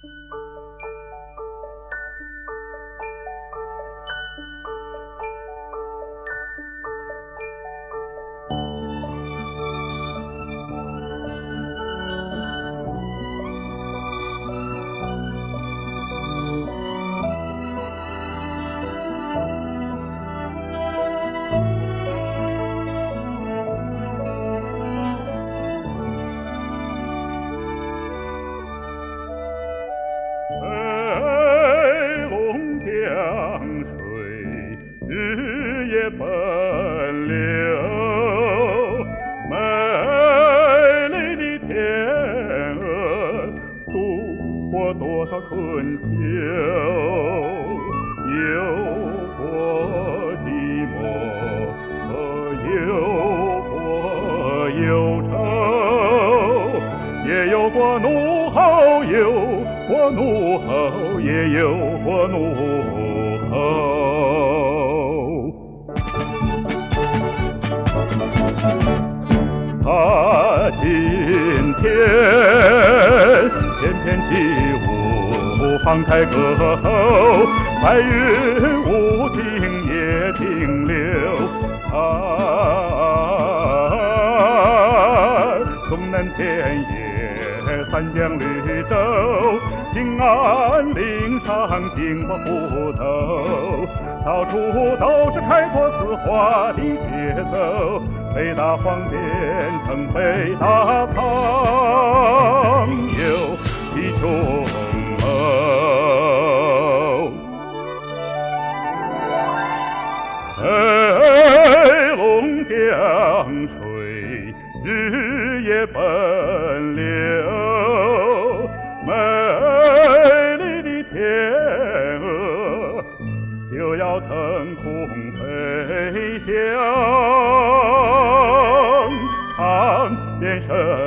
奔流，美丽的天鹅度过多少春秋，有过寂寞和有过忧愁，也有过怒吼，有过怒吼，也有过怒吼。今天翩翩起舞，放开歌喉，白云无尽也停留。东南田野三江绿洲，兴安岭上金瓜斧头，到处都是开拓丝花的节奏。北大荒边城，北大朋友的琼楼，黑龙江水，日夜奔流，美丽的天鹅就要腾空飞翔，变身